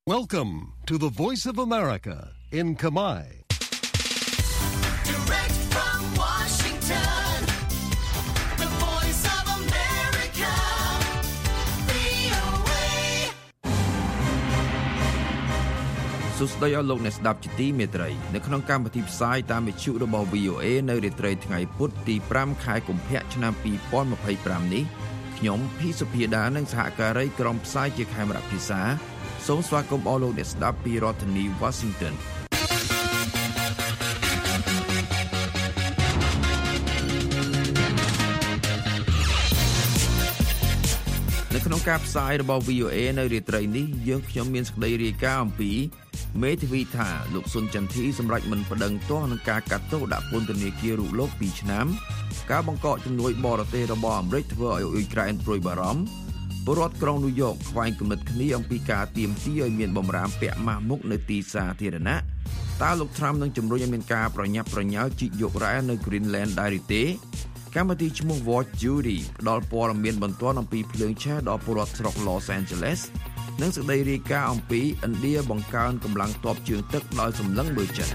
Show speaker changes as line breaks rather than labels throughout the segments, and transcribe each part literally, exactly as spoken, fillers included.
Welcome to the Voice of America in Khmer.
Direct from Washington, the Voice of America, វី អូ เอ
សួស្តីអស់លោកអ្នកស្ដាប់ជាទីមេត្រីនៅក្នុងកម្មវិធីផ្សាយតាមវិទ្យុរបស់ វី អូ เอ នៅរាត្រីថ្ងៃពុធទីប្រាំខែកុម្ភៈឆ្នាំពីរពាន់ម្ភៃប្រាំនេះខ្ញុំភីសុភាដានិងសហការីក្រុមផ្សាយជាខេមរៈភាសាសូមស្វាគមន៍អស់លោកអ្នកស្ដាប់ពីរដ្ឋធានី Washington នៅក្នុងការផ្សាយរបស់ វី អូ เอ នៅរាត្រីនេះយើងខ្ញុំមានសេចក្តីរាយការណ៍អំពីមេធាវីថាលោកស៊ុនចន្ទធីសម្រេចមិនប្តឹងទាស់នឹងការកាត់ទោសដាក់ពន្ធនាគាររូបលោកពីរឆ្នាំការបង្កកជំនួយបរទេសរបស់អាមេរិកធ្វើឲ្យអ៊ុយក្រែនព្រួយបារម្ភពលរដ្ឋក្រុងញូវយ៉កខ្វែងគំនិតគ្នាអំពីការទាមទារឲ្យមានបម្រាមពាក់ម៉ាស់មុខនៅទីសាធារណៈតើលោកត្រាំនឹងជំរុញឲ្យមានការប្រញាប់ប្រញាល់ជីកយករ៉ែនៅ Greenland ដែរឬទេកម្មវិធីឈ្មោះ Watch Judy ផ្ដល់ព័ត៌មានបន្ទាន់អំពីភ្លើងឆេះដល់ពលរដ្ឋស្រុក Los Angeles និងសេចក្តីរាយការណ៍អំពីឥណ្ឌាបង្កើនកម្លាំងទ័ពជើងទឹកដោយសម្លឹងមើលចិត្ត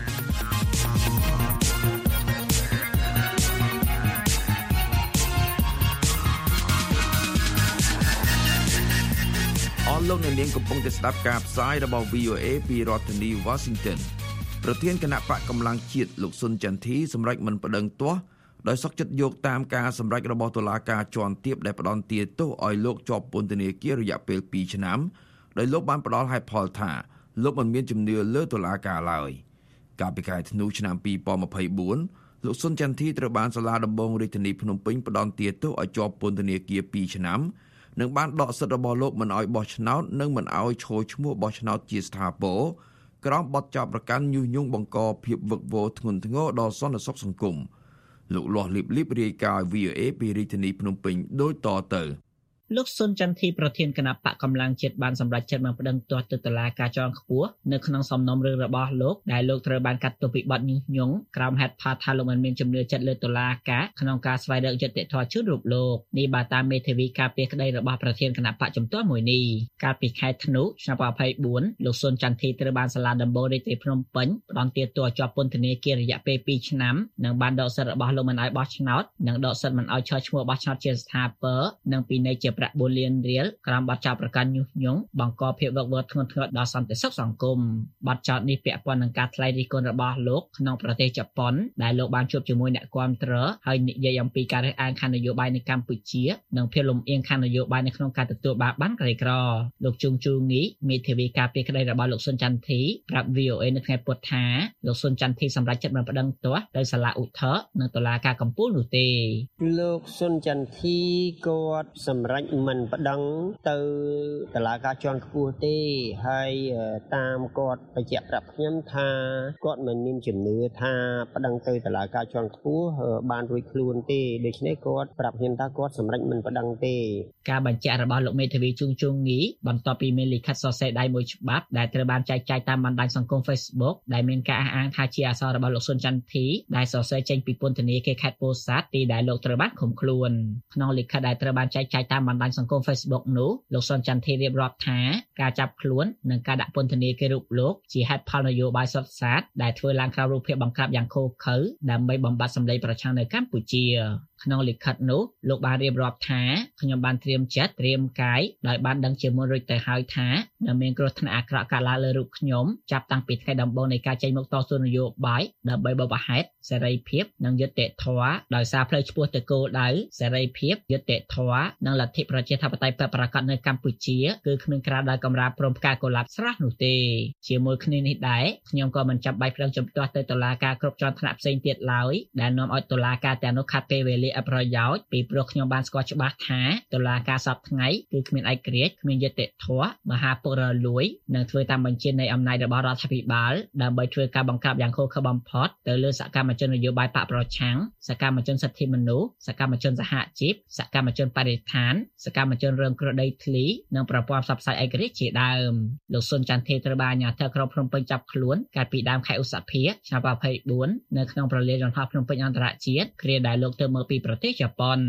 អស់លោកអ្នកនាងកំពុងតែស្ដាប់ការផ្សាយរបស់ វី អូ เอ ពីរដ្ឋធានី Washington ប្រធានគណៈបកកម្លាំងជាតិលោកស៊ុនចន្ទធីសម្រេចមិនប្តឹងទាស់ដោយសុខចិត្តយកតាមការសម្រេចរបស់តុលាការជាន់ទាបដែលផ្តន្ទាទោសឲ្យលោកជាប់ពន្ធនាគាររយៈពេលពីរឆ្នាំដោយលោកបានផ្ដល់ហេតុផលថាលោកមិនមានជំនឿលើតុលាការឡើយកាលពីខែធ្នូឆ្នាំពីរពាន់ម្ភៃបួនលោកស៊ុនចន្ទធីត្រូវបានសាលាដំបងរាជធានីភ្នំពេញផ្តន្ទាទោសឲ្យជាប់ពន្ធនាគារពីរឆ្នាំនិងបានដកសិទ្ធិរបស់លោកមិនឲ្យបោះឆ្នោតនិងមិនឲ្យឈរឈ្មោះបោះឆ្នោតជាស្ថាពរក្រោមបទចោទប្រកាន់ញុះញង់បង្កភាពវឹកវរធ្ងន់ធ្ងរដល់សន្តិសុខសង្គមលោកលាស់លីបលីបរាយការណ៍ វី អូ เอ ពីរាជធានីភ្នំពេញដូចតទៅ
លោកស៊ុនចន្ទធីប្រធានគណៈបកកម្លាំងជាតិបានសម្រេចចិត្តមិនប្តឹងទាស់ទៅតុលាការជាន់ខ្ពស់នៅក្នុងសំណុំរឿងរបស់លោកដែលលោកត្រូវបានកាត់ទោសពីបទញុះញង់ក្រោមហេតុផលថាលោកមិនមានជំនឿចិត្តលើតុលាការក្នុងការស្វែងរកយុត្តិធម៌ជូនរូបលោកនេះបើតាមមេធាវីការពារក្តីរបស់ប្រធានគណៈបកជំទាស់មួយនេះកាលពីខែធ្នូឆ្នាំยี่สิบสี่លោកស៊ុនចន្ទធីត្រូវបានសាលាដំបងរាជធានីភ្នំពេញផ្តន្ទាទោសជាប់ពន្ធនាគាររយៈពេលពីរឆ្នាំនិងបានដកសិទ្ធិរបស់លោកមិនឲ្យបោះឆ្នោតនិងដកសិទ្ធិមិនឲ្យឈរឈ្មោះបោះឆ្នោតជាស្ថាពរនិងពិន័យជាប្រាក់បួនលានរៀលក្រោមបទចោទប្រកាន់ញុះញង់បង្កភាពវឹកវរធ្ងន់ធ្ងរដល់សន្តិសុខសង្គមបទចោទនេះពាក់ព័ន្ធនឹងការថ្លែងរិះគន់របស់លោកក្នុងប្រទេសជប៉ុនដែលលោកបានជួបជាមួយអ្នកគាំទ្រហើយនិយាយអំពីការរើសអើងខាងនយោបាយនៅកម្ពុជានិងភាពលំអៀងខាងនយោបាយនៅក្នុងការទទួលបានបានក្រីក្រលោកជុងជូងីមេធាវីការពារក្តីរបស់លោកស៊ុនចន្ទធីប្រាប់ វី អូ เอ នៅថ្ងៃពុធថាលោកស៊ុនចន្ទធីសម្រេចចិត្តមិនប្តឹងទាស់ដោយសាលាឧទ្ធរណ៍និងតុលាការកំពូលនោះទេ
លោកស៊ុនចន្ទធីគាត់សម្រេចមិនប្តឹងទៅតុលាការជាន់ខ្ពស់ទេហើយតាមគាត់បញ្ជាក់ប្រាប់ខ្ញុំថាគាត់មិនមានជំនឿថាប្តឹងទៅតុលាការជាន់ខ្ពស់បានរួចខ្លួនទេដូច្នេះគាត់ប្រាប់ខ្ញុំថាគាត់សម្រេចមិនប្តឹងទេ
ការបញ្ជាក់របស់លោកមេធាវីជុងជុងងីបន្ទាប់ពីមានលិខិតសរសេរដៃមួយច្បាប់ដែលត្រូវបានចែកចាយតាមបណ្ដាញសង្គម Facebook ដែលមានការអះអាងថាជាអក្សររបស់លោកស៊ុនចន្ទធីដែលសរសេរចេញពីពន្ធនាគារខេត្តពោធិ៍សាត់ទីដែលលោកត្រូវបានឃុំខ្លួនក្នុងលិខិតដែលត្រូវបានចែកចាយតាមបណ្ដាញសង្គម Facebook នោះលោកស៊ុនចន្ទធីរៀបរាប់ថាការចាប់ខ្លួននិងការដាក់ពន្ធនាគាររូបលោកជាហេតុផលនយោបាយសុទ្ធសាធដែលធ្វើឡើងក្រោមរូបភាពបង្ក្រាបយ៉ាងឃោរឃៅដើម្បីបំបត្តិសម្លេងប្រឆាំងនៅកម្ពុជាក្នុងលិខិតនោះលោកបានរៀបរាប់ថាខ្ញុំបានត្រៀមចិត្តត្រៀមកាយដោយបានដឹងជាមុនរួចទៅហើយថានឹងមានគ្រោះថ្នាក់អាក្រក់កើតឡើងលើរូបខ្ញុំចាប់តាំងពីថ្ងៃដំបូងនៃការចេញមុខតស៊ូនយោបាយដើម្បីបបផែតសេរីភាពនិងយុត្តិធម៌ដោយសារផ្លូវឆ្ពោះទៅគោលដៅសេរីភាពយុត្តិធម៌និងលទ្ធិប្រជាធិបតេយ្យពិតប្រាកដនៅកម្ពុជាគឺគ្មានក្រៅដោយកម្រាលព្រំផ្កាកុលាបស្រស់នោះទេជាមួយគ្នានេះដែរខ្ញុំក៏មិនចាំបាច់ប្តឹងជំទាស់ទៅតុលាការគ្រប់ជាន់ថ្នាក់ផ្សេងទៀតឡើយដែលនាំឲ្យតុលាការទាំងនោះខាត់ពេលវេលាអប្រយោជន៍ពីព្រោះខ្ញុំបានស្គាល់ច្បាស់ថាតុលាការសពថ្ងៃគឺគ្មានឯករាជ្យគ្មានយុត្តិធម៌មហាពុករលួយនិងធ្វើតាមបញ្ជានៃអំណាចរបស់រដ្ឋាភិបាលដើម្បីធ្វើការបង្ក្រាបយ៉ាងឃោរឃៅបំផុតទៅលើសកម្មជននយោបាយបកប្រឆាំងសកម្មជនសិទ្ធិមនុស្សសកម្មជនសហជីពសកម្មជនបរិស្ថានសកម្មជនរងគ្រោះដីធ្លីនិងប្រព័ន្ធផ្សព្វផ្សាយឯករាជ្យជាដើមលោកស៊ុនចន្ទធីត្រូវបានអាជ្ញាធរក្រុងភ្នំពេញចាប់ខ្លួនកាលពីដើមខែឧសភាឆ្នាំยี่สิบสี่នៅក្នុងប្រលានយន្តហោះភ្នំពេញអន្តរជាតិគ្រាដែលលោកទៅមើលពីប្រទេសជប៉ុន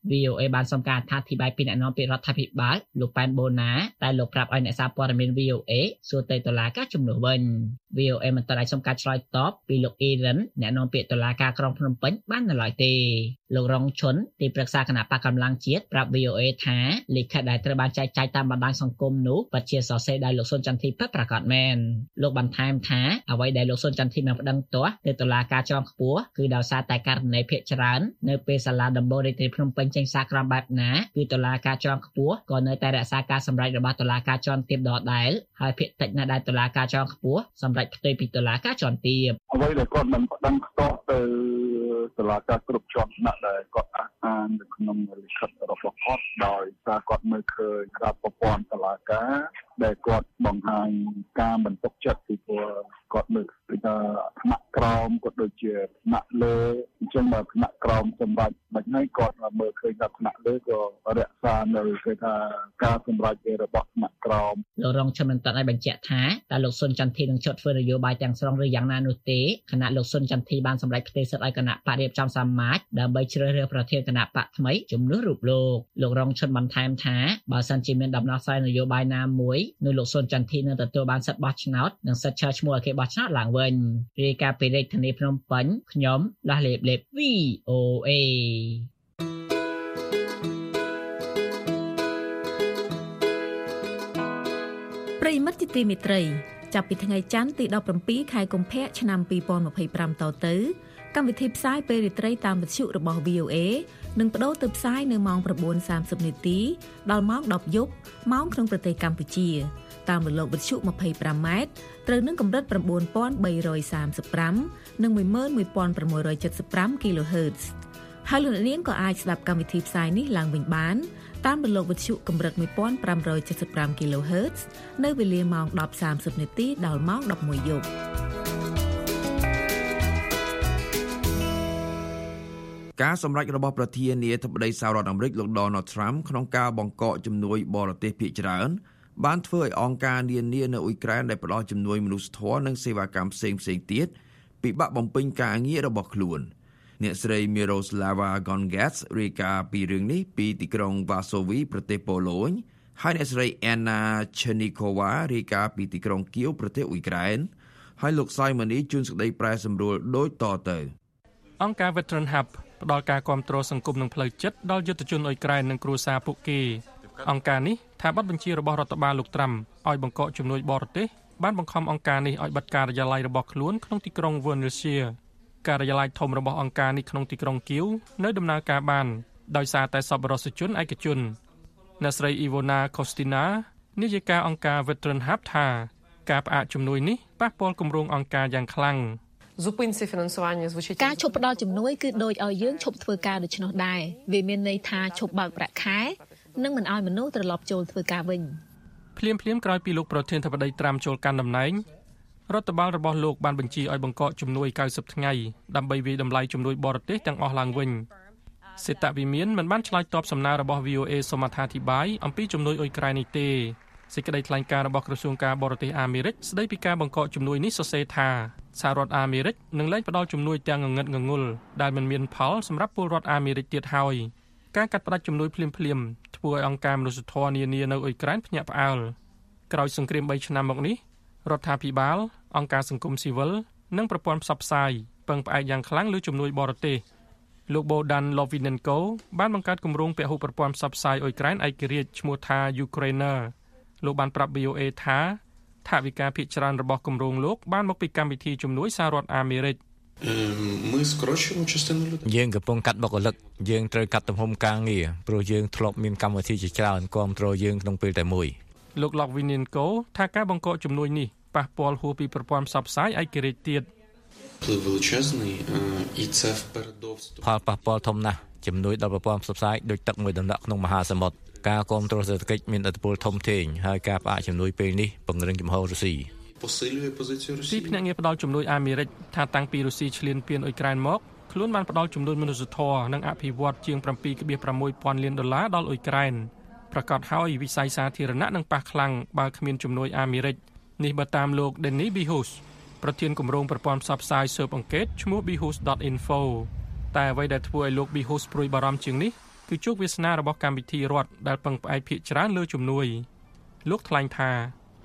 วี โอ เอ បានសុំការអធិប្បាយពីអ្នកនាំពាក្យរដ្ឋាភិបាលលោកប៉ែនបូណាតែលោកប្រាប់ឲ្យអ្នកសារព័ត៌មាន វី អូ เอ សួរទៅតុលាការជំនួសវិញ វី អូ เอ មិនទាន់អាចសុំការឆ្លើយតបពីលោកអ៊ីរ៉ានអ្នកនាំពាក្យតុលាការក្រុងភ្នំពេញបាននៅឡើយទេលោករងឈុនទីប្រឹក្សាគណៈបកកម្លាំងជាតិប្រាប់ វី អូ เอ ថាលិខិតដែលត្រូវបានចែកចាយតាមបណ្ដាញសង្គមនោះពិតជាសរសេរដោយលោកស៊ុនចន្ទធីពិតប្រាកដមែនលោកបន្ថែមថាអ្វីដែលលោកស៊ុនចន្ទធីបានប្តឹងទាស់ទៅតុលាការជាន់ខ្ពស់គឺដោយសារតែករណីភាគច្រើននៅពេលសាលាដំបូងរាជធានីភ្នំពេញចេញសារក្រមបែបណាគឺតុលាការជាន់ខ្ពស់ក៏នៅតែរក្សាការសម្រេចរបស់តុលាការជាន់ទាបដដែលហើយភាគតិចណាស់ដែលតុលាការជាន់ខ្ពស់សម្រេចផ្ទុយពីតុលាការជាន់ទាប
អ្វីដែលគាត់មិនប្តឹងផ្ទាល់ទៅតុលាការគ្រប់ជាន់ថ្នាក់ដែលគាត់អះអាងនៅក្នុងលិខិតរបស់គាត់ដោយសារគាត់មើលឃើញការប្រព័ន្ធតុលាការដែលគាត់បង្ហាញការមិនទុកចិត្តពីព្រោះគាត់មើលឃើញថាថ្នាក់ក្រោមគាត់ដូចជាថ្នាក់លើអញ្ចឹងមកថ្នាក់ក្រោមសម្រាប់មិនហើយគាត់មើលឃើញថាថ្នាក់លើក៏រក្សានៅគេថាការសម្រេចរបស់ថ្នាក់ក្រោម
លោករងឈុនមិនទាន់ឲ្យបញ្ជាក់ថាតើលោកស៊ុនចន្ទធីនឹងឈប់ធ្វើនយោបាយទាំងស្រុងឬយ៉ាងណានោះទេគណៈលោកស៊ុនចន្ទធីបានសម្រេចផ្ទេរសិទ្ធិឲ្យគណៈបករៀបចំសមាជដើម្បីជ្រើសរើសប្រធានគណៈបកថ្មីជំនួសរូបលោកលោករងឈុនបន្ថែមថាបើសិនជាមានដំណោះស្រាយនយោបាយណាមួយនោះលោកស៊ុនចន្ទធីនឹងទទួលបានសិទ្ធិបោះឆ្នោតនិងសិទ្ធិឈរឈ្មោះឲ្យគេបោះឆ្នោតឡើងវិញរាយការណ៍ពីរាជធានីភ្នំពេញខ្ញុំលាស់លេបលេប វី អូ เอ
ប្រិយមិត្តជាទីមេត្រីចាប់ពីថ្ងៃច័ន្ទទីដប់ប្រាំពីរខែកុម្ភៈឆ្នាំពីរពាន់ម្ភៃប្រាំតទៅកម្មវិធីផ្សាយពេលរាត្រីតាមវិទ្យុរបស់ វី អូ เอ នឹងបដូរទៅផ្សាយនៅម៉ោង ៩ សាមសិប នាទីដល់ម៉ោង ដប់ យប់ម៉ោងក្នុងប្រទេសកម្ពុជាតាមរលកវិទ្យុ ម្ភៃប្រាំ ម៉ែត្រត្រូវនឹងកម្រិត ៩,៣សាមសិបប្រាំ និង មួយម៉ឺនមួយពាន់ប្រាំមួយរយចិតសិបប្រាំ គីឡូហឺតซ์ ហើយលោកអ្នកនាងក៏អាចស្ដាប់កម្មវិធីផ្សាយនេះឡើងវិញបានតាមរលកវិទ្យុកម្រិត មួយពាន់ប្រាំរយចិតសិបប្រាំ គីឡូហឺតซ์ នៅវេលាម៉ោង ដប់សាមសិប នាទីដល់ម៉ោង ដប់មួយ យប់
ការសម្រេចរបស់ប្រធានាធិបតីសហរដ្ឋអាមេរិកលោក Donald Trump ក្នុងការបង្កកជំនួយបរទេសភាគច្រើនបានធ្វើឲ្យអង្គការនានានៅអ៊ុយក្រែនដែលផ្ដល់ជំនួយមនុស្សធម៌និងសេវាកម្មផ្សេងៗទៀតពិបាកបំពេញការងាររបស់ខ្លួនអ្នកស្រី Miroslava Gongadze រាយការណ៍ពីរឿងនេះពីទីក្រុង Varsovie ប្រទេសប៉ូឡូញហើយអ្នកស្រី Anna Chernikova រាយការណ៍ពីទីក្រុង Kyiv ប្រទេសអ៊ុយក្រែនហើយលោក Simon នេះជួនសេចក្តីប្រែសម្រួលដូចតទៅ
អង្គការ Veteran Hub ផ្ដល់ការគាំទ្រសង្គមនិងផ្លូវចិត្តដល់យុទ្ធជនអ៊ុយក្រែននិងគ្រួសារពួកគេអង្គការនេះថាប័ណ្ណបញ្ជារបស់រដ្ឋបាលលោកត្រាំឲ្យបង្កកជំនួយបរទេសបានបង្ខំអង្គការនេះឲ្យបិទការិយាល័យរបស់ខ្លួនក្នុងទីក្រុង Vilnius ការិយាល័យធំរបស់អង្គការនេះក្នុងទីក្រុង Kyiv នៅដំណើរការបានដោយសារតែសប្បុរសជនឯកជនអ្នកស្រី Ivona Kostina នាយិកាអង្គការ Veteran Hub ថាការផ្អាកជំនួយនេះប៉ះពាល់គម្រោងអង្គការយ៉ាងខ្លាំង
ការឈប់ផ្ដល់ជំនួយគឺដូចឲ្យយើងឈប់ធ្វើការដូច្នោះដែរវាមានន័យថាឈប់បើកប្រាក់ខែនិងមិនឲ្យមនុស្សត្រឡប់ចូលធ្វើការវិញ
ភ្លាមភ្លាមក្រោយពីលោកប្រធានាធិបតីត្រាំចូលកាន់តំណែងរដ្ឋបាលរបស់លោកបានបញ្ជាឲ្យបង្កកជំនួយ ៩០ ថ្ងៃដើម្បីវាយតម្លៃជំនួយបរទេសទាំងអស់ឡើងវិញសេតវិមានមិនបានឆ្លើយតបសំណើរបស់ វី អូ เอ សូមអត្ថាធិប្បាយអំពីជំនួយអ៊ុយក្រែននេះទេសេចក្តីថ្លែងការណ៍របស់ក្រសួងការបរទេសអាមេរិកស្តីពីការបង្កកជំនួយនេះសរសេរថាសហរដ្ឋអាមេរិកនឹងលែងផ្ដល់ជំនួយទាំងងងឹតងងុលដែលមិនមានផលសម្រាប់ពលរដ្ឋអាមេរិកទៀតហើយការកាត់ផ្តាច់ជំនួយភ្លាមភ្លាមធ្វើឲ្យអង្គការមនុស្សធម៌នានានៅអ៊ុយក្រែនភ្ញាក់ផ្អើលក្រោយសង្គ្រាមបីឆ្នាំមកនេះរដ្ឋាភិបាលអង្គការសង្គមស៊ីវិលនិងប្រព័ន្ធផ្សព្វផ្សាយពឹងផ្អែកយ៉ាងខ្លាំងលើជំនួយបរទេសលោក Bohdan Lovinenko បានបង្កើតគម្រោងពហុប្រព័ន្ធផ្សព្វផ្សាយអ៊ុយក្រែនឯករាជ្យឈ្មោះថា Ukrainer លោកបានប្រាប់ វី អូ เอ ថាថវិកាភាគច្រើនរបស់គម្រោងលោកបានមកពីកម្មវិធីជំនួយសហរដ្ឋអាមេរិក
យើងកំពុងកាត់បុគ្គលិកយើងត្រូវកាត់ទំហំការងារព្រោះយើងធ្លាប់មានកម្មវិធីជាច្រើនគាំទ្រយើងក្នុងពេលតែមួយ
លោក Lovinenko ថាការបង្កកជំនួយនេះប៉ះពាល់ហួសពីប្រព័ន្ធផ្សព្វផ្សាយឯករាជ្យទៀត
ផលប៉ះពាល់ធំណាស់ជំនួយដល់ប្រព័ន្ធផ្សព្វផ្សាយដូចទឹកមួយដណ្ដក់ក្នុងមហាសមុទ្រការគាំទ្រសេដ្ឋកិច្ចមានឥទ្ធិពលធំធេងហើយការផ្អាកជំនួយពេលនេះពង្រឹងជំហររុស្ស៊ី
ទីភ្នាក់ងារផ្ដល់ជំនួយអាមេរិកថាតាំងពីរុស្ស៊ីឈ្លានពានអ៊ុយក្រែនមកខ្លួនបានផ្ដល់ជំនួយមនុស្សធម៌និងអភិវឌ្ឍជាង ៧,៦ ពាន់លានដុល្លារដល់អ៊ុយក្រែនប្រកាសហើយវិស័យសាធារណៈនឹងប៉ះខ្លាំងបើគ្មានជំនួយអាមេរិកនេះបើតាមលោក Denis Bihus ប្រធានគម្រោងប្រព័ន្ធផ្សព្វផ្សាយស៊ើបអង្កេតឈ្មោះ bihus.info តែអ្វីដែលធ្វើឲ្យលោក Bihus ព្រួយបារម្ភជាងនេះគឺជោគវាសនារបស់កម្មវិធីរដ្ឋដែលពឹងផ្អែកភាគច្រើនលើជំនួយលោកថ្លែងថា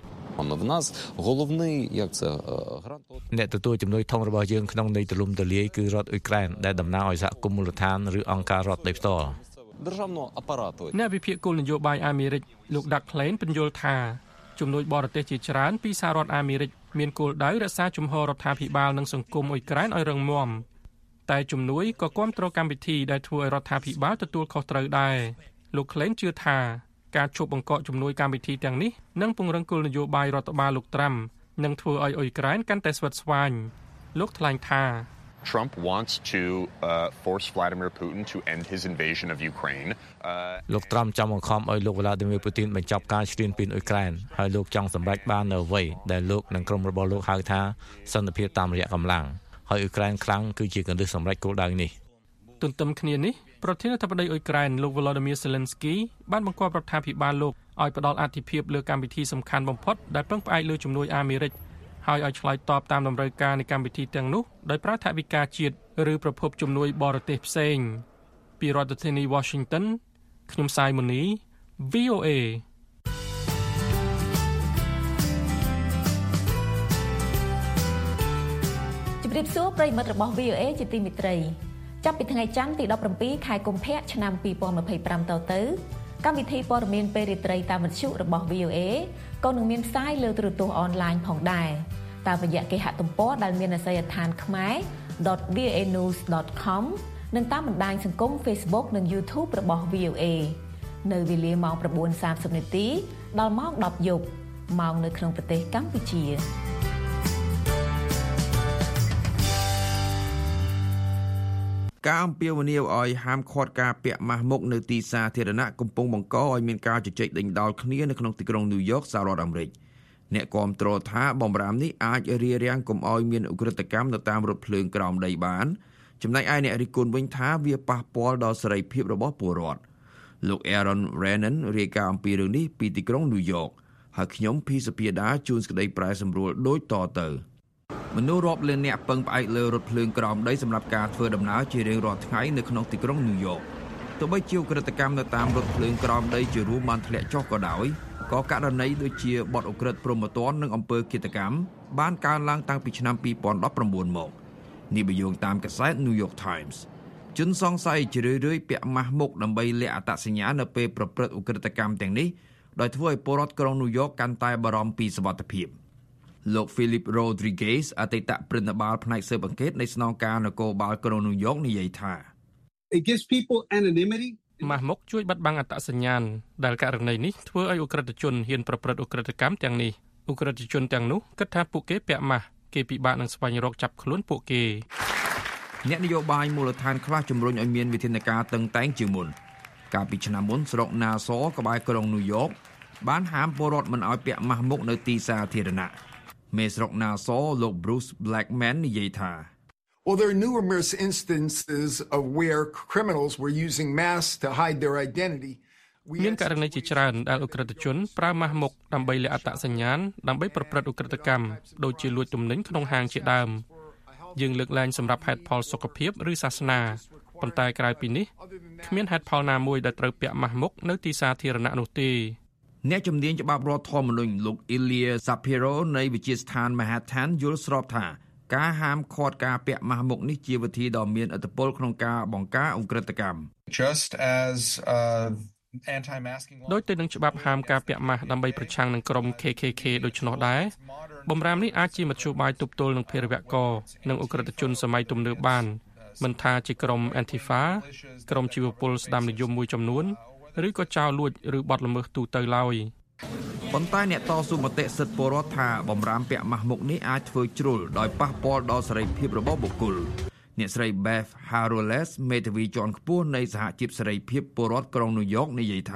អ្នកទទួលជំនួយធំរបស់យើងក្នុងនៃទលំទលាយគឺរដ្ឋអ៊ុយក្រែនដែលតំណាងឲ្យសហគមន៍មូលដ្ឋានឬអង្គការរដ្ឋដោយផ្ទាល់
អ្នកវិភាគគោលនយោបាយអាមេរិកលោក Doug Klein ពន្យល់ថាជំនួយបរទេសជាច្រើនពីសហរដ្ឋអាមេរិកមានគោលដៅរក្សាជំហររដ្ឋាភិបាលនិងសង្គមអ៊ុយក្រែនឲ្យរឹងមាំតែជំនួយក៏គាំទ្រកម្មវិធីដែលធ្វើឲ្យរដ្ឋាភិបាលទទួលខុសត្រូវដែរលោក Klein ជឿថាការឈប់បង្កកជំនួយកម្មវិធីទាំងនេះនឹងពង្រឹងគោលនយោបាយរដ្ឋបាលលោកត្រាំនិងធ្វើឲ្យអ៊ុយក្រែនកាន់តែស្វិតស្វាញលោកថ្លែងថា
Trump wants to uh, force Vladimir Putin to end his invasion of Ukraine.
លោកត្រាំចង់បង្ខំឲ្យលោក Vladimir Putin បញ្ចប់ការឈ្លានពានអ៊ុយក្រែនហើយលោកចង់សម្រេចបាននៅអ្វីដែលលោកនិងក្រុមរបស់លោកហៅថាសន្តិភាពតាមរយៈកម្លាំងហើយអ៊ុយក្រែនខ្លាំងគឺជាគន្លឹះសម្រេចគោលដៅនេះ
ទន្ទឹមគ្នានេះប្រធានាធិបតីអ៊ុយក្រែនលោក Volodymyr Zelensky បានបង្គាប់រដ្ឋាភិបាលលោកឲ្យផ្ដល់អាទិភាពលើកម្មវិធីសំខាន់បំផុតដែលពឹងផ្អែកលើជំនួយអាមេរិកហើយឲ្យឆ្លើយតបតាមតម្រូវការនៃកម្មវិធីទាំងនោះដោយប្រើថវិកាជាតិឬប្រភពជំនួយបរទេសផ្សេងពីរដ្ឋធានី Washington ខ្ញុំសាយមុនី វី អូ អេ
ជម្រាបសួរប្រិយមិត្តរបស់ វី អូ អេ ជាទីមេត្រីចាប់ពីថ្ងៃច័ន្ទទីដប់ប្រាំពីរខែកុម្ភៈឆ្នាំពីរពាន់ម្ភៃប្រាំតទៅកម្មវិធីព័ត៌មានពេលរាត្រីតាមវិទ្យុរបស់ វី អូ អេ ក៏នឹងមានផ្សាយលើទូរទស្សន៍អនឡាញផងដែរតាមរយៈគេហទំព័រដែលមានអាសយដ្ឋានខ្មែរ ដុត វី អូ អេ news ដុត com និងតាមបណ្ដាញសង្គម Facebook និង YouTube របស់ វី អូ អេ នៅវេលាម៉ោង ៩សាមសិប នាទីដល់ម៉ោង ដប់យប់ម៉ោងនៅក្នុងប្រទេសកម្ពុជា
ការអំពាវនាវឲ្យហាមឃាត់ការពាក់ម៉ាស់មុខនៅទីសាធារណៈកំពុងបង្កឲ្យមានការជជែកដេញដោលគ្នានៅក្នុងទីក្រុងញូវយ៉កសហរដ្ឋអាមេរិកអ្នកគាំទ្រថាបំរាមនេះអាចរារាំងកុំឲ្យមានឧក្រិដ្ឋកម្មនៅតាមរថភ្លើងក្រោមដីបានចំណែកឯអ្នករិះគន់វិញថាវាប៉ះពាល់ដល់សេរីភាពរបស់ពលរដ្ឋលោក Aaron Rennan រាយការណ៍អំពីរឿងនេះពីទីក្រុងញូវយ៉កហើយខ្ញុំភីសភាដាជួនសេចក្តីប្រែសម្រួលដូចតទៅមនុស្សរាប់លានអ្នកពឹងផ្អែកលើរថភ្លើងក្រោមដីសម្រាប់ការធ្វើដំណើរជារៀងរាល់ថ្ងៃនៅក្នុងទីក្រុងញូវយ៉កទោះបីជាឧក្រិដ្ឋកម្មនៅតាមរថភ្លើងក្រោមដីជារួមបានធ្លាក់ចុះក៏ដោយក៏ករណីដូចជាបទឧក្រិដ្ឋព្រហ្មទណ្ឌនិងអំពើឃាតកម្មបានកើនឡើងតាំងពីឆ្នាំពីរពាន់ដប់ប្រាំបួនមកនេះបញ្យល់តាមកាសែត New York Times ជនសង្ស័យជារឿយៗពាក់ម៉ាស់មុខដើម្បីលាក់អត្តសញ្ញាណនៅពេលប្រព្រឹត្តឧក្រិដ្ឋកម្មទាំងនេះដោយធ្វើឲ្យពលរដ្ឋក្រុងញូវយ៉កកាន់តែបារម្ភពីសុវត្ថិភាពលោក Philip Rodriguez អតីតប្រធានបាលផ្នែកស៊ើបអង្កេតនៃស្នងការនគរបាលក្រុងញូវយ៉កនិយាយថា
It gives people anonymity
ម៉ាស់មុខជួយបាត់បង់អត្តសញ្ញាណដែលករណីនេះធ្វើឲ្យឧក្រិដ្ឋជនហ៊ានប្រព្រឹត្តឧក្រិដ្ឋកម្មទាំងនេះឧក្រិដ្ឋជនទាំងនោះគិតថាពួកគេពាក់ម៉ាស់គេពិបាកនឹងស្វែងរកចាប់ខ្លួនពួកគេអ្នកនយោបាយមូលដ្ឋានខ្លះជំរុញឲ្យមានវិធានការតឹងតែងជាងមុនកាលពីឆ្នាំមុនស្រុក Nassau ក្បែរក្រុងញូវយ៉កបានហាមពលរដ្ឋមិនឲ្យពាក់ម៉ាស់មុខនៅទីសាធារណៈមេស្រុក Nassau លោក Bruce Blackman និយាយថា
Well, there are numerous instances of where criminals were using masks to hide their identity.
មានករណីជាច្រើនដែលឧក្រិដ្ឋជនប្រើម៉ាស់មុខដើម្បីលាក់អត្តសញ្ញាណដើម្បីប្រព្រឹត្តឧក្រិដ្ឋកម្មដូចជាលួចទំនិញក្នុងហាងជាដើមយើងលើកឡើងសម្រាប់ហេតុផលសុខភាពឬសាសនាប៉ុន្តែក្រៅពីនេះគ្មានហេតុផលណាមួយដែលត្រូវពាក់ម៉ាស់មុខនៅទីសាធារណៈនោះទេអ្នកជំនាញច្បាប់រដ្ឋធម្មនុញ្ញលោក Ilya Shapiro នៃវិទ្យាស្ថាន Manhattan យល់ស្របថាការហាមឃាត់ការពាក់ម៉ាស់មុខនេះជាវិធីដ៏មានឥទ្ធិពលក្នុងការបង្ការឧក្រិដ្ឋកម្ម
Just as uh anti-masking
ដោយទៅនឹងច្បាប់ហាមការពាក់ម៉ាស់ដើម្បីប្រឆាំងនឹងក្រុម K K K ដូច្នោះដែរបំរាមនេះអាចជាមធ្យោបាយទប់ទល់នឹងភេរវករនិងឧក្រិដ្ឋជនសម័យទំនើបបានមិនថាជាក្រុម Antifa ក្រុមជីវពលស្ដាមនិយមមួយចំនួនឬក៏ចោរលួចឬបទល្មើសទូទៅឡើយប៉ុន្តែអ្នកតស៊ូមតិសិទ្ធិពលរដ្ឋថាបំរាមពាក់ម៉ាស់មុខនេះអាចធ្វើជ្រុលដោយប៉ះពាល់ដល់សេរីភាពរបស់បុគ្គលអ្នកស្រី Beth Harrells មេធាវីជាន់ខ្ពស់នៃសហជីពសេរីភាពពលរដ្ឋក្រុងញូវយ៉កនិយាយថា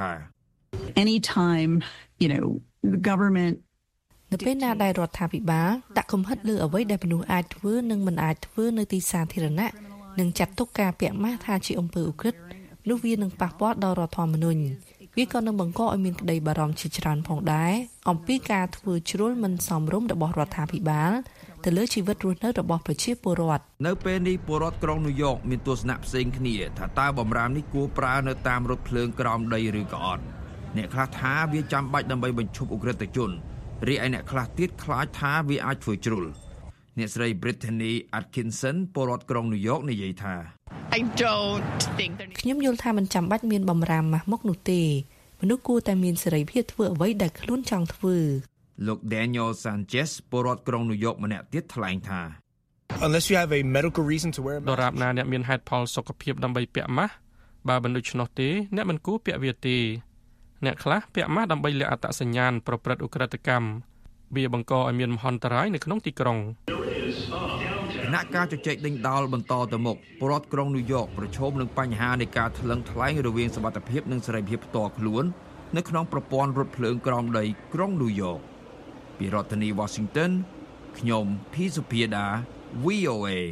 Anytime you know the government
នៅពេលណាដែលរដ្ឋាភិបាលដាក់កំហិតលើអ្វីដែលមនុស្សអាចធ្វើនិងមិនអាចធ្វើនៅទីសាធារណៈនិងចាត់ទុកការពាក់ម៉ាស់ថាជាអំពើឧក្រិដ្ឋនោះវានឹងប៉ះពាល់ដល់រដ្ឋធម្មនុញ្ញវាក៏នឹងបង្កឲ្យមានក្តីបារម្ភជាច្រើនផងដែរអំពីការធ្វើជ្រុលមិនសមរម្យរបស់រដ្ឋាភិបាលទៅលើជីវិតរស់នៅរបស់ប្រជាពលរដ្ឋ
នៅពេលនេះពលរដ្ឋក្រុងញូវយ៉កមានទស្សនៈផ្សេងគ្នាថាតើបម្រាមនេះគួរប្រើនៅតាមរថភ្លើងក្រោមដីឬក៏អត់អ្នកខ្លះថាវាចាំបាច់ដើម្បីបញ្ឈប់ឧក្រិដ្ឋជនរីឯអ្នកខ្លះទៀតខ្លាចថាវាអាចធ្វើជ្រុលអ្នកស្រី Brittany Atkinson ពលរដ្ឋក្រុងញូវយ៉កនិយាយថា
I don't think
ខ្ញុំយល់ថាមិនចាំបាច់មានបម្រាមម៉ាស់មុខនោះទេមនុស្សគួរតែមានសេរីភាពធ្វើអ្វីដែលខ្លួនចង់ធ្វើ
លោក Daniel Sanchez ពលរដ្ឋក្រុងញូវយ៉កម្នាក់ទៀតថ្លែងថា
Unless you have a medical reason to wear a mask
ដរាបណាអ្នកមានហេតុផលសុខភាពដើម្បីពាក់ម៉ាស់បើមិនដូច្នោះទេអ្នកមិនគួរពាក់វាទេអ្នកខ្លះពាក់ម៉ាស់ដើម្បីលាក់អត្តសញ្ញាណប្រព្រឹត្តឧក្រិដ្ឋកម្មវាបង្កឲ្យមានមហន្តរាយនៅក្នុងទីក្រុងគណៈការជជែកដេញដោលបន្តទៅមុខពលរដ្ឋក្រុងញូវយ៉កប្រឈមនឹងបញ្ហានៃការថ្លឹងថ្លែងរវាងសមត្ថភាពនិងសេរីភាពផ្ទាល់ខ្លួននៅក្នុងប្រព័ន្ធរថភ្លើងក្រោមដីក្រុងញូវយ៉កពីរដ្ឋធានី Washington ខ្ញុំភីសុភាដា វី អូ เอ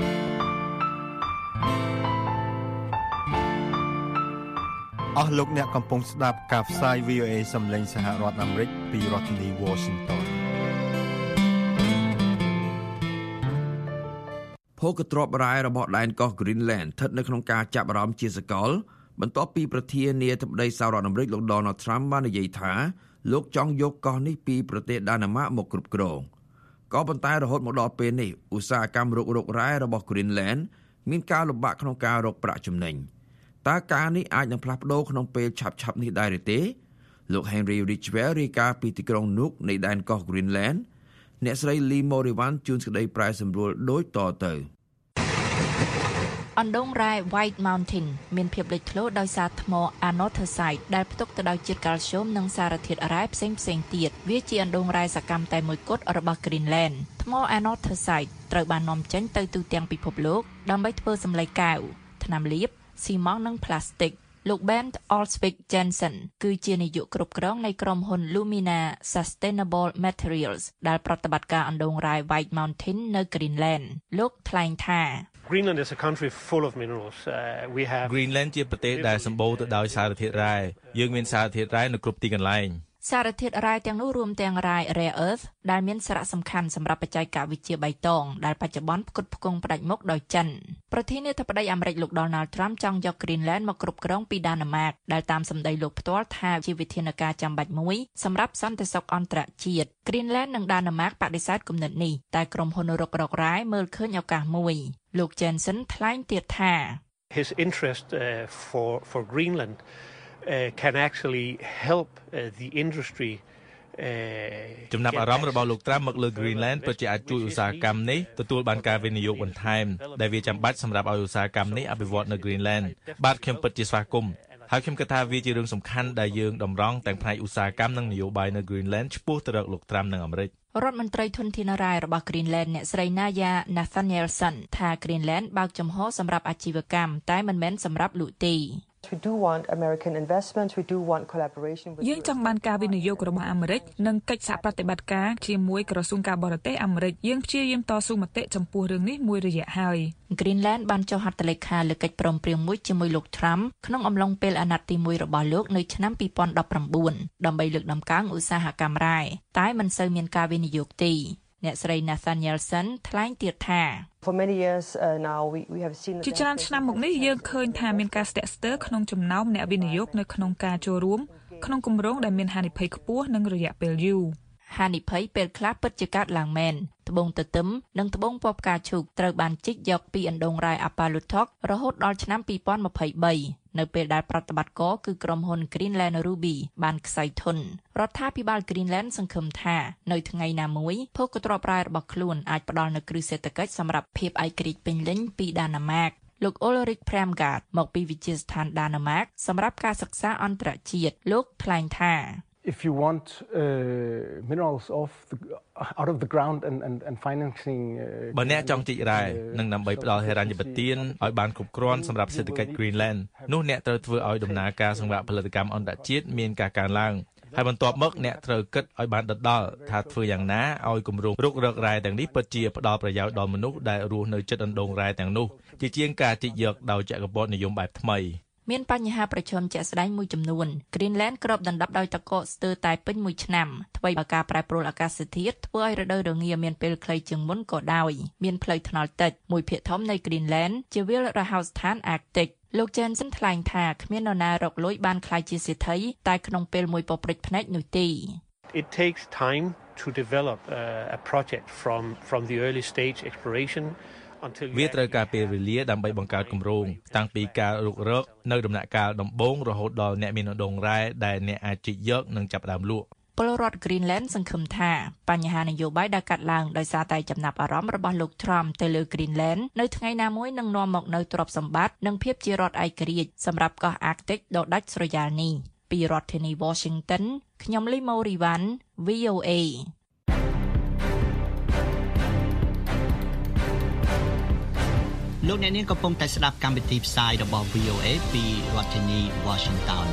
អស់លោកអ្នកកំពុងស្ដាប់ការផ្សាយ វី អូ เอ សំឡេងសហរដ្ឋអាមេរិកពីរដ្ឋធានី Washington
ភោគទ្រព្យរ៉ែរបស់ដែនកោះ Greenland ស្ថិតនៅក្នុងការចាប់អារម្មណ៍ជាសកលបន្ទាប់ពីប្រធានាធិបតីសហរដ្ឋអាមេរិកលោក Donald Trump បាននិយាយថាលោកចង់យកកោះនេះពីប្រទេសដាណឺម៉ាកមកគ្រប់គ្រងក៏ប៉ុន្តែរហូតមកដល់ពេលនេះឧស្សាហកម្មរុករករ៉ែរបស់ Greenland មានការលំបាកក្នុងការរកប្រាក់ចំណេញតើការនេះអាចនឹងផ្លាស់ប្ដូរក្នុងពេលឆាប់ៗនេះដែរឬទេលោក Henry Ridgwell រាយការណ៍ពីទីក្រុង Nuuk នៃដែនកោះ Greenland អ្នកស្រី Lee Morivan ជួនសេចក្តីប្រែសម្រួលដូចតទៅ
អណ្ដូងរ៉ែ White Mountain មានភាពលេចធ្លោដោយសារថ្ម Anorthosite ដែលផ្ទុកទៅដោយជាតិកាល់ស្យូមនិងសារធាតុរ៉ែផ្សេងផ្សេងទៀតវាជាអណ្ដូងរ៉ែសកម្មតែមួយគត់របស់ Greenland ថ្ម Anorthosite ត្រូវបាននាំចេញទៅទូទាំងពិភពលោកដើម្បីធ្វើសម្លៃកែវថ្នាំលាបស៊ីម៉ងត៍និងផ្លាស្ទិកលោក Bent Olsvik Jensen គឺជានាយកគ្រប់គ្រងនៃក្រុមហ៊ុន Lumina Sustainable Materials ដែលប្រតិបត្តិការអណ្ដូងរ៉ែ White Mountain នៅ Greenland លោកថ្លែងថា
Greenland is a country full of minerals. Uh, we have
Greenland ជាប្រទេសដែលសម្បូរទៅដោយសារធាតុរ៉ែយើងមានសារធាតុរ៉ែនៅគ្រប់ទីកន្លែង
សារធាតុរ៉ែទាំងនោះរួមទាំងរ៉ែ Rare Earth ដែលមានសារៈសំខាន់សម្រាប់បច្ចេកវិទ្យាបៃតងដែលបច្ចុប្បន្នផ្គត់ផ្គង់ផ្ដាច់មុខដោយចិនប្រធានាធិបតីអាមេរិកលោក Donald Trump ចង់យក Greenland មកគ្រប់គ្រងពីដាណឺម៉ាកដែលតាមសម្ដីលោកផ្ទាល់ថាជាវិធានការចាំបាច់មួយសម្រាប់សន្តិសុខអន្តរជាតិ Greenland និងដាណឺម៉ាកបដិសេធគំនិតនេះតែក្រុមហ៊ុនរុករករ៉ែមើលឃើញឱកាសមួយលោក Jensen ថ្លែងទៀតថា
His interest uh, for for Greenland Uh, can actually help uh, the industry
ចំណាប់អារម្មណ៍របស់លោក Trump មកលើ Greenland ពិតជាអាចជួយឧស្សាហកម្មនេះទទួលបានការវិនិយោគបន្ថែមដែលវាចាំបាច់សម្រាប់ឲ្យឧស្សាហកម្មនេះអភិវឌ្ឍនៅ Greenland បាទខ្ញុំពិតជាស្វាគមន៍ហើយខ្ញុំគិតថាវាជារឿងសំខាន់ដែលយើងតម្រង់ទាំងផ្នែកឧស្សាហកម្មនិងនយោបាយនៅ Greenland ឆ្ពោះទៅរកលោក Trump និងអាមេរិក
រដ្ឋមន្ត្រីធនធានរ៉ែរបស់ Greenland អ្នកស្រី Naya Nathanielson ថា Greenland បើកចំហសម្រាប់អាជីវកម្មតែមិនមែនសម្រាប់លក់ទេ
We do want American investments. We do want collaboration with
យើងចង់បានការវិនិយោគរបស់អាមេរិកនិងកិច្ចសហប្រតិបត្តិការជាមួយក្រសួងការបរទេសអាមេរិកយើងព្យាយាមតស៊ូមតិចំពោះរឿងនេះមួយរយៈហើយ
Greenland បានចុះហត្ថលេខាលើកិច្ចព្រមព្រៀងមួយជាមួយលោក Trump ក្នុងអំឡុងពេលអាណត្តិទីមួយរបស់លោកនៅឆ្នាំពីរពាន់ដប់ប្រាំបួនដើម្បីលើកដំកើងឧស្សាហកម្មរ៉ែតែមិនសូវមានការវិនិយោគទេអ្នកស្រី Nathanielson ថ្លែងទៀតថា
For many years uh, now we we have seen
ជាច្រើនឆ្នាំមកនេះយើងឃើញថាមានការស្ទាក់ស្ទើរក្នុងចំណោមអ្នកវិនិយោគនៅក្នុងការចូលរួមក្នុងគម្រោងដែលមានហានិភ័យខ្ពស់និងរយៈពេលយូរ
ហានិភ័យពេលខ្លះពិតជាកើតឡើងមែនត្បូងទទឹមនិងត្បូងពណ៌ផ្កាឈូកត្រូវបានជីកយកពីអណ្ដូងរ៉ែ Apalutok រហូតដល់ឆ្នាំពីរពាន់ម្ភៃបីនៅពេលដែលប្រតិបត្តិការគឺក្រុមហ៊ុន Greenland Ruby បានខ្សែធនរដ្ឋាភិបាល Greenland សង្ឃឹមថានៅថ្ងៃណាមួយភោគទ្រព្យរ៉ែរបស់ខ្លួនអាចផ្ដល់នូវគ្រឹះសេដ្ឋកិច្ចសម្រាប់ភាពឯករាជ្យពេញលេញពីដាណឺម៉ាកលោក Ulrich Premgard មកពីវិទ្យាស្ថានដាណឺម៉ាកសម្រាប់ការសិក្សាអន្តរជាតិលោកថ្លែងថា
If you want uh, minerals off the, out of the ground and and and financing
បើអ្នកចង់ជីករ៉ែនិងដើម្បីផ្ដល់ហិរញ្ញប្បទានឲ្យបានគ្រប់គ្រាន់សម្រាប់សេដ្ឋកិច្ច Greenland នោះអ្នកត្រូវធ្វើឲ្យដំណើរការសង្វាក់ផលិតកម្មអន្តរជាតិមានការកើនឡើងហើយបន្ទាប់មកអ្នកត្រូវគិតឲ្យបានដិតដល់ថាធ្វើយ៉ាងណាឲ្យគម្រោងរុករករ៉ែទាំងនេះពិតជាផ្ដល់ប្រយោជន៍ដល់មនុស្សដែលរស់នៅជិតអណ្ដូងរ៉ែទាំងនោះជាជាងការជីកយកដោយចក្រពត្តិនិយមបែបថ្មី
មានបញ្ហាប្រឈមជាក់ស្ដែងមួយចំនួន Greenland គ្របដណ្ដប់ដោយទឹកកកស្ទើរតែពេញមួយឆ្នាំថ្មីបើការប្រែប្រួលអាកាសធាតុធ្វើឲ្យរដូវរងាមានពេលខ្លីជាងមុនក៏ដោយមានផ្លូវថ្នល់តិចមួយភាគធំនៃ Greenland ជាវាលរហោស្ថាន Arctic លោក Jensen ថ្លែងថាគ្មាននរណារកលួយបានខ្លាយជាសេដ្ឋីតែក្នុងពេលមួយពព្រិចភ្នែកនោះទេ
It takes time to develop uh, a project from from the early stage exploration
វាត្រូវការពេលវេលាដើម្បីបង្កើតគម្រោងតាំងពីការរុករកនៅដំណាក់កាលដំបូងរហូតដល់អ្នកមានដងរ៉ែដែលអ្នកអាចជីកយកនិងចាប់ផ្ដើមលក់
ពលរដ្ឋ Greenland សង្ឃឹមថាបញ្ហានយោបាយដែលកាត់ឡើងដោយសារតែចំណាប់អារម្មណ៍របស់លោក Trump ទៅលើ Greenland នៅថ្ងៃណាមួយនឹងនាំមកនូវទ្រព្យសម្បត្តិនិងភាពជារដ្ឋឯករាជ្យសម្រាប់កោះ Arctic ដ៏ដាច់ស្រយាលនេះពីរដ្ឋធានី Washington ខ្ញុំលីម៉ូរីវ៉ាន់ V O A
លោកអ្នកនាងកំពុងតែស្ដាប់កម្មវិធីផ្សាយរបស់ V O A ពីរដ្ឋធានី Washington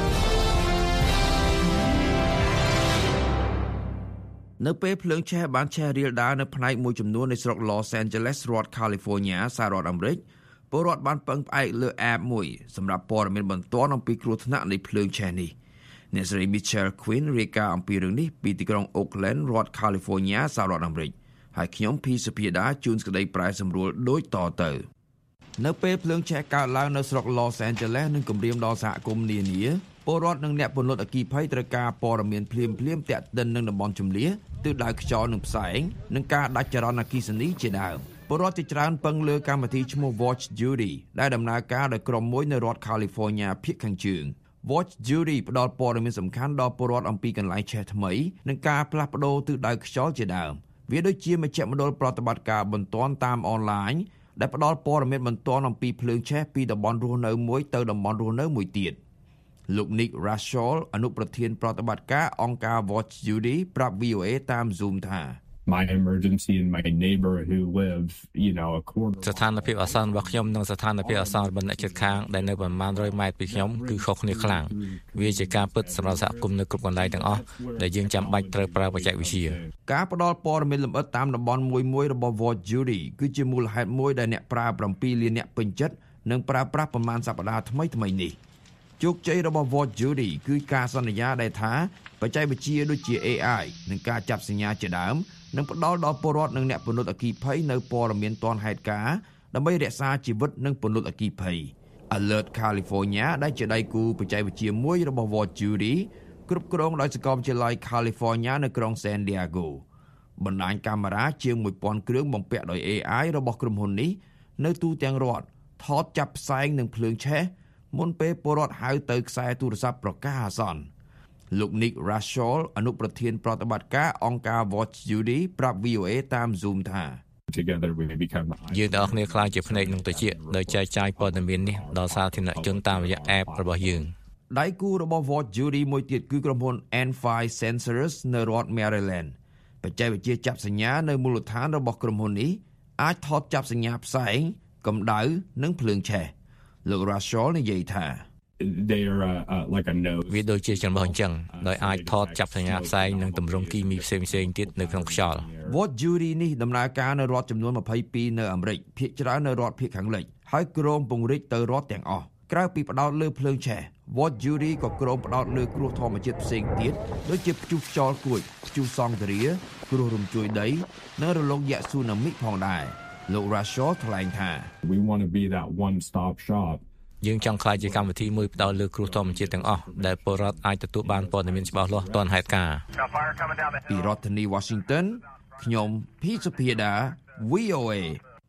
នៅពេលភ្លើងឆេះបានឆេះរាលដាលនៅផ្នែកមួយចំនួននៃស្រុក Los Angeles រដ្ឋ California សហរដ្ឋអាមេរិកពលរដ្ឋបានពឹងផ្អែកលើ app មួយសម្រាប់ព័ត៌មានបន្ទាន់អំពីគ្រោះថ្នាក់នៃភ្លើងឆេះនេះអ្នកស្រី Michelle Quinn រាយការណ៍អំពីរឿងនេះពីទីក្រុង Oakland រដ្ឋ California សហរដ្ឋអាមេរិកហើយខ្ញុំភីសុភាដាជួនសេចក្តីប្រែសម្រួលដូចតទៅនៅពេលភ្លើងឆេះកើតឡើងនៅស្រុក Los Angeles និងគម្រាមដល់សហគមន៍នានាពលរដ្ឋនិងអ្នកពន្លត់អគ្គិភ័យត្រូវការព័ត៌មានភ្លាមៗទាក់ទិននឹងតំបន់ជម្លៀសទិសដៅខ្យល់និងផ្សែងនិងការដាច់ចរន្តអគ្គិសនីជាដើមពលរដ្ឋជាច្រើនពឹងលើកម្មវិធីឈ្មោះ Watch Duty ដែលដំណើរការដោយក្រុមមួយនៅរដ្ឋ California ភាគខាងជើង Watch Duty ផ្ដល់ព័ត៌មានសំខាន់ដល់ពលរដ្ឋអំពីកន្លែងឆេះថ្មីនិងការផ្លាស់ប្ដូរទិសដៅខ្យល់ជាដើមវាដូចជាមជ្ឈមណ្ឌលប្រតិបត្តិការបន្ទាន់តាមអនឡាញដែលផ្ដល់ព័ត៌មានបន្ទាន់អំពីភ្លើងឆេះពីតំបន់រស់នៅមួយទៅតំបន់រស់នៅមួយទៀតលោក Nick Rashall អនុប្រធានប្រតិបត្តិការអង្គការ Watch Duty ប្រាប់ V O A តាម Zoom ថា
my emergency and my neighbor who live you know a quarter
ស្ថានភាពអាសន្នរបស់ខ្ញុំនិងស្ថានភាពអាសន្នរបស់អ្នកជិតខាងដែលនៅប្រមាណone hundredម៉ែត្រពីខ្ញុំគឺខុសគ្នាខ្លាំងវាជាការពិតសម្រាប់សហគមន៍នៅគ្រប់កន្លែងទាំងអស់ដែលយើងចាំបាច់ត្រូវប្រើបច្ចេកវិទ្យា
ការផ្ដល់ព័ត៌មានលម្អិតតាមតំបន់មួយមួយរបស់ Watch Duty គឺជាមូលហេតុមួយដែលអ្នកប្រើsevenលានអ្នកពេញចិត្តនិងប្រើប្រាស់ប្រមាណសប្តាហ៍ថ្មីថ្មីនេះជោគជ័យរបស់ Watch Duty គឺការសន្យាដែលថាបច្ចេកវិទ្យាដូចជា A I និងការចាប់សញ្ញាជាដើមនឹងផ្ដល់ដល់ពលរដ្ឋនិងអ្នកពន្លត់អគ្គិភ័យនៅព័ត៌មានទាន់ហេតុការណ៍ដើម្បីរក្សាជីវិតនិងពន្លត់អគ្គិភ័យ Alert California ដែលជាដៃគូបច្ចេកវិទ្យាមួយរបស់ Watch Duty គ្រប់គ្រងដោយសាកលវិទ្យាល័យ California នៅក្រុង San Diego បណ្ដាញកាមេរ៉ាជាងone thousandគ្រឿងបំពាក់ដោយ A I របស់ក្រុមហ៊ុននេះនៅទូទាំងរដ្ឋថតចាប់ផ្សែងនិងភ្លើងឆេះមុនពេលពលរដ្ឋហៅទៅខ្សែទូរស័ព្ទប្រកាសអាសន្នលោក Nick Rashall អនុប្រធានប្រតិបត្តិការអង្គការ Watch Duty ប្រាប់ V O A តាម Zoom ថា
together we become
យើងទាំងអស់គ្នាខ្លាចជាភ្នែកនិងត្រចៀកដោយចែកចាយព័ត៌មាននេះដល់សាធារណជនតាមរយៈ app របស់យើង
ដៃគូរបស់ Watch Duty មួយទៀតគឺក្រុមហ៊ុន N five Sensors នៅរដ្ឋ Maryland បច្ចេកវិទ្យាចាប់សញ្ញានៅមូលដ្ឋានរបស់ក្រុមហ៊ុននេះអាចថតចាប់សញ្ញាផ្សែងកម្ដៅនិងភ្លើងឆេះលោក Rashall និយាយថា
they are uh, uh, like a nose
វាដូចជាចំហអញ្ចឹងដោយអាចថតចាប់សញ្ញាផ្សែងនិងទម្រង់គីមីផ្សេងៗទៀតនៅក្នុងខ្យល់
Watch Duty នេះដំណើរការនៅរដ្ឋចំនួនtwenty-twoនៅអាមេរិកភាគច្រើននៅរដ្ឋភាគខាងលិចហើយក្រុមពង្រីកទៅរដ្ឋទាំងអស់ក្រៅពីផ្ដោតលើភ្លើងឆេះ Watch Duty ក៏ក្រុមផ្ដោតលើគ្រោះធម្មជាតិផ្សេងទៀតដូចជាព្យុះខ្យល់គួចព្យុះសង្ឃរាគ្រោះរំជួយដីនិងរលកយក្សស៊ូណាមិផងដែរលោក Rashall ថ្លែងថា
we want to be that one stop shop
យើងចង់ខ្លាចជាកម្មវិធីមួយផ្ដោតលើគ្រោះធម្មជាតិទាំងអស់ដែលពលរដ្ឋអាចទទួលបានព័ត៌មានច្បាស់លាស់ទាន់ហេតុការណ៍
ពីរដ្ឋធានី Washington ខ្ញុំភីសុភាដា V O A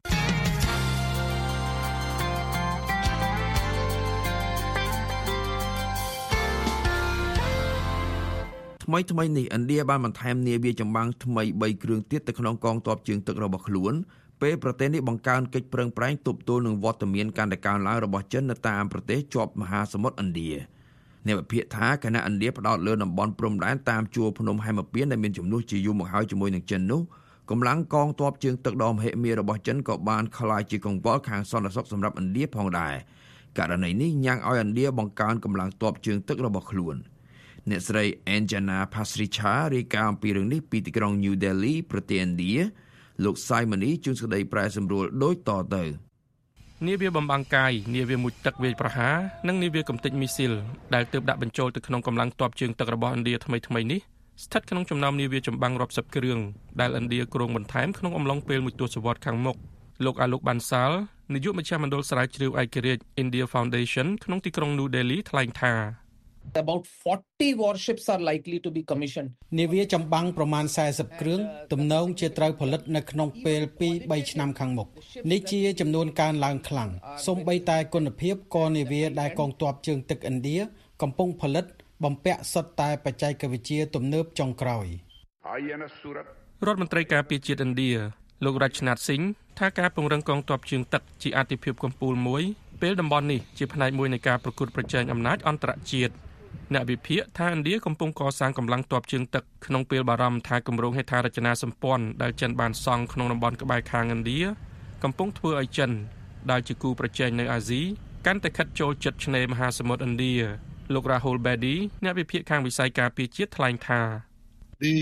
ថ្មីថ្មីនេះឥណ្ឌាបានបន្ថែមនាវាចម្បាំងថ្មីthreeគ្រឿងទៀតទៅក្នុងកងទ័ពជើងទឹករបស់ខ្លួនពេលប្រទេសនេះបង្កើនកិច្ចប្រឹងប្រែងទប់ទល់នឹងវត្តមានកាន់តែកើនឡើងរបស់ចិននៅតាមប្រទេសជាប់មហាសមុទ្រឥណ្ឌាអ្នកវិភាគថាគណៈឥណ្ឌាផ្ដោតលើតំបន់ព្រំដែនតាមជួរភ្នំហេមពាន្តដែលមានចំនួនជាយូរមកហើយជាមួយនឹងចិននោះកម្លាំងកងទ័ពជើងទឹកដ៏មហិមារបស់ចិនក៏បានក្លាយជាកង្វល់ខាងសន្តិសុខសម្រាប់ឥណ្ឌាផងដែរករណីនេះញ៉ាំងឲ្យឥណ្ឌាបង្កើនកម្លាំងទ័ពជើងទឹករបស់ខ្លួនអ្នកស្រី Anjana Pasricha រាយការណ៍អំពីរឿងនេះពីទីក្រុង New Delhi ប្រទេសឥណ្ឌាលោក Simony ជួនសេចក្តីប្រែសម្រួលដូចតទៅ
នាវាបំបាំងកាយនាវាមុជទឹកវាយប្រហារនិងនាវាកំទេចមីស៊ីលដែលទើបដាក់បញ្ចូលទៅក្នុងកម្លាំងទ័ពជើងទឹករបស់ឥណ្ឌាថ្មីៗនេះស្ថិតក្នុងចំណោមនាវាចម្បាំងរាប់សិបគ្រឿងដែលឥណ្ឌាគ្រោងបន្ថែមក្នុងអំឡុងពេលមួយទសវត្សរ៍ខាងមុខលោកអាឡុក បានសាលនាយកមជ្ឈមណ្ឌលស្រាវជ្រាវឯករាជ្យ India Foundation ក្នុងទីក្រុង New Delhi ថ្លែងថា
About forty warships are likely to be commissioned.
នាវាចម្បាំងប្រមាណสี่สิบគ្រឿងទំនងជាត្រូវផលិតនៅក្នុងពេលtwo to threeឆ្នាំខាងមុខនេះជាចំនួនកើនឡើងខ្លាំងសូម្បីតែគុណភាពក៏នាវាដែលកងទ័ពជើងទឹកឥណ្ឌាកំពុងផលិតបំពាក់សុទ្ធតែបច្ចេកវិទ្យាទំនើបចុងក្រោយ
រដ្ឋមន្ត្រីការពារជាតិឥណ្ឌាលោក Rajnath Singh ថាការពង្រឹងកងទ័ពជើងទឹកជាអាទិភាពកំពូលមួយពេលតំបន់នេះជាផ្នែកមួយនៃការប្រកួតប្រជែងអំណាចអន្តរជាតិអ្នកវិភាគថាឥណ្ឌាកំពុងកសាងកម្លាំងទ័ពជើងទឹកក្នុងពេលបារម្ភថាគម្រោងហេដ្ឋារចនាសម្ព័ន្ធដែលចិនបានសង់ក្នុងតំបន់ក្បែរខាងឥណ្ឌាកំពុងធ្វើឲ្យចិនដែលជាគូប្រជែងនៅអាស៊ីកាន់តែខិតចូលជិតឆ្នេរមហាសមុទ្រឥណ្ឌាលោក Rahul Bedi អ្នកវិភាគខាងវិស័យការពារជាតិថ្លែងថា
The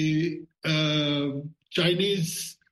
uh, Chinese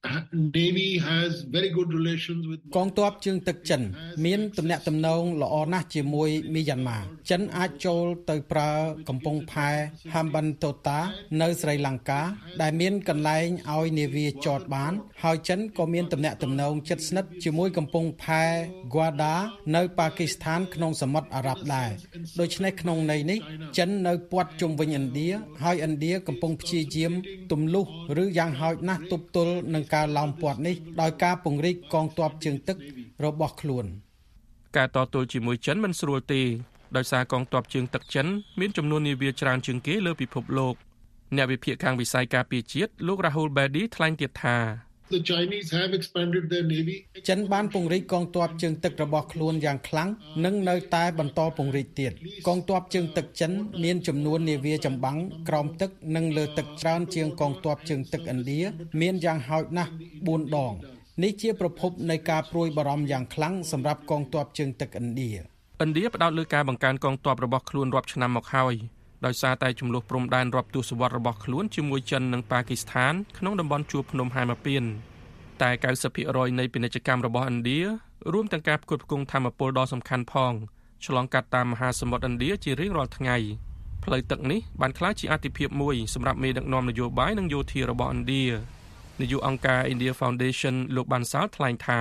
Navy has very good relations with
កងទ័ពជើងទឹកចិនមានទំនាក់ទំនងល្អណាស់ជាមួយមីយ៉ាន់ម៉ាចិនអាចចូលទៅប្រើកំពង់ផែ Hambantota នៅស្រីលង្កាដែលមានកន្លែងឲ្យនាវាចតបានហើយចិនក៏មានទំនាក់ទំនងជិតស្និទ្ធជាមួយកំពង់ផែ Gwadar នៅប៉ាគីស្ថានក្នុងសមុទ្រអារ៉ាប់ដែរដូច្នេះក្នុងន័យនេះចិននៅព័ទ្ធជុំវិញឥណ្ឌាហើយឥណ្ឌាកំពុងព្យាយាមទម្លុះឬយ៉ាងហោចណាស់ទប់ទល់នឹងការឡោមព័ទ្ធនេះដោយការពង្រីកកងទ័ពជើងទឹករបស់ខ្លួន
ការតទល់ជាមួយចិនមិនស្រួលទេដោយសារកងទ័ពជើងទឹកចិនមានចំនួននាវាច្រើនជាងគេលើពិភពលោកអ្នកវិភាគខាងវិស័យការពារជាតិលោក Rahul Bedi ថ្លែងទៀតថា
The Chinese have expanded their navy
ចិនបានពង្រីកកងទ័ពជើងទឹករបស់ខ្លួនយ៉ាងខ្លាំងនិងនៅតែបន្តពង្រីកទៀតកងទ័ពជើងទឹកចិនមានចំនួននាវាចម្បាំងក្រោមទឹកនិងលើទឹកច្រើនជាងកងទ័ពជើងទឹកឥណ្ឌាមានយ៉ាងហោចណាស់fourដងនេះជាប្រភពនៃការព្រួយបារម្ភយ៉ាងខ្លាំងសម្រាប់កងទ័ពជើងទឹកឥណ្ឌា
ឥណ្ឌាផ្ដោតលើការបង្កើនកងទ័ពរបស់ខ្លួនរាប់ឆ្នាំមកហើយដោយសារតែចំនួនព្រំដែនរាប់ទសវត្សរ៍របស់ខ្លួនជាមួយចិននិងប៉ាគីស្ថានក្នុងតំបន់ជួរភ្នំហែមពៀនតែninety percentនៃពាណិជ្ជកម្មរបស់ឥណ្ឌារួមទាំងការផ្គត់ផ្គង់ថាមពលដ៏សំខាន់ផងឆ្លងកាត់តាមមហាសមុទ្រឥណ្ឌាជារៀងរាល់ថ្ងៃផ្លូវទឹកនេះបានក្លាយជាអាទិភាពមួយសម្រាប់មេដឹកនាំនយោបាយនិងយោធារបស់ឥណ្ឌានាយកអង្គការ India Foundation លោក បានសាលថ្លែងថា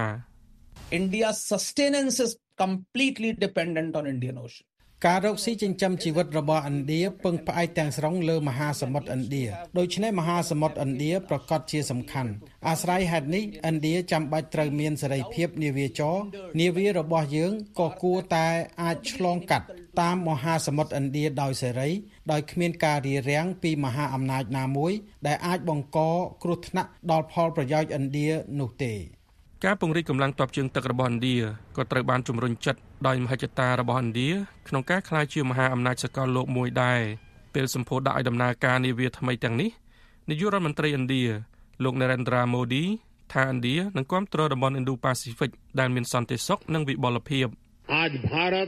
India's sustenance is completely dependent on Indian Ocean
ការរកស៊ីចិញ្ចឹមជីវិតរបស់ឥណ្ឌាពឹងផ្អែកទាំងស្រុងលើមហាសមុទ្រឥណ្ឌាដូច្នេះមហាសមុទ្រឥណ្ឌាប្រកាសជាសំខាន់អាស្រ័យហេតុនេះឥណ្ឌាចាំបាច់ត្រូវមានសេរីភាពនាវាចរនាវារបស់យើងក៏គួរតែអាចឆ្លងកាត់តាមមហាសមុទ្រឥណ្ឌាដោយសេរីដោយគ្មានការរារាំងពីមហាអំណាចណាមួយដែលអាចបង្កគ្រោះថ្នាក់ដល់ផលប្រយោជន៍ឥណ្ឌានោះទេ
ការពង្រីកកម្លាំងទ័ពជើងទឹករបស់ឥណ្ឌាក៏ត្រូវបានជំរុញចិត្តដោយមហិច្ឆតារបស់ឥណ្ឌាក្នុងការក្លាយជាមហាអំណាចសកលលោកមួយដែរពេលសម្ពោធដាក់ឲ្យដំណើរការនាវាថ្មីទាំងនេះនាយករដ្ឋមន្ត្រីឥណ្ឌាលោក Narendra Modi ថាឥណ្ឌានឹងគាំទ្រតំបន់ Indo-Pacific ដែលមានសន្តិសុខនិងវិបុលភាព
आज भारत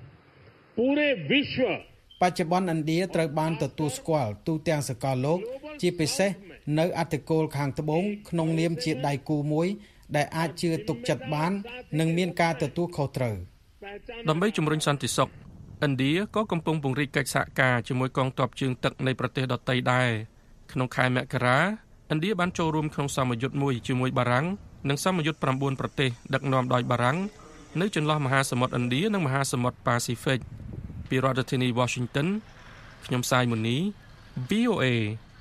पूरे विश्व
បច្ចុប្បន្នឥណ្ឌាត្រូវបានទទួលស្គាល់ទូទាំងសកលលោកជាពិសេសនៅអធិគោលខាងត្បូងក្នុងនាមជាដៃគូមួយដែលអាចជឿទុកចិត្តបាននិងមានការទទួលខុសត្រូវ
ដើម្បីជំរុញសន្តិសុខឥណ្ឌាក៏កំពុងពង្រីកកិច្ចសហការជាមួយកងទ័ពជើងទឹកនៃប្រទេសដទៃដែរក្នុងខែមករាឥណ្ឌាបានចូលរួមក្នុងសមយុទ្ធមួយជាមួយបារាំងនិងសមយុទ្ធnineប្រទេសដឹកនាំដោយបារាំងនៅចន្លោះមហាសមុទ្រឥណ្ឌានិងមហាសមុទ្រប៉ាស៊ីហ្វិកពីរដ្ឋធានី Washington ខ្ញុំសាយមុនី V O A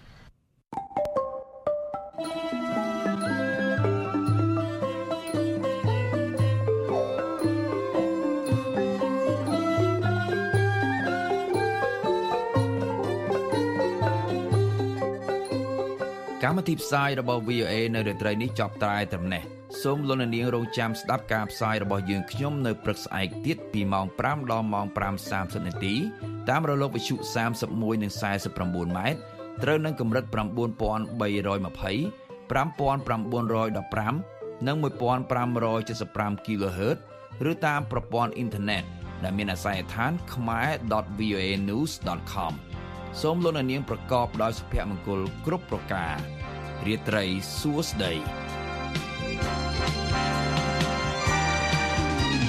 កម្មវិធីផ្សាយរបស់ V O A នៅរាត្រីនេះចប់តែត្រឹមនេះសូមលោកអ្នកនាងរងចាំស្ដាប់ការផ្សាយរបស់យើងខ្ញុំនៅព្រឹកស្អែកទៀតពីម៉ោងfiveដល់ម៉ោងfive thirtyនាទីតាមរលកវិទ្យុthirty-oneនិងforty-nineម៉ែត្រត្រូវនឹងកម្រិតnine thousand three hundred twenty, five thousand nine hundred fifteenនិងone thousand five hundred seventy-fiveគីឡូហឺត ឬតាមប្រព័ន្ធអ៊ីនធឺណិតដែលមានអាសយដ្ឋាន khmer dot v o a news dot com សូមលោកអ្នកនាងប្រកបដោយសុភមង្គលគ្រប់ប្រការរាត្រីសួស្តី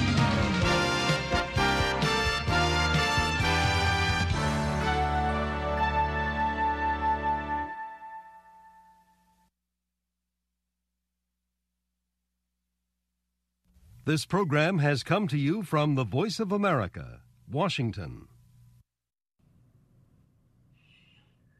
This program has come to you from the Voice of America, Washington.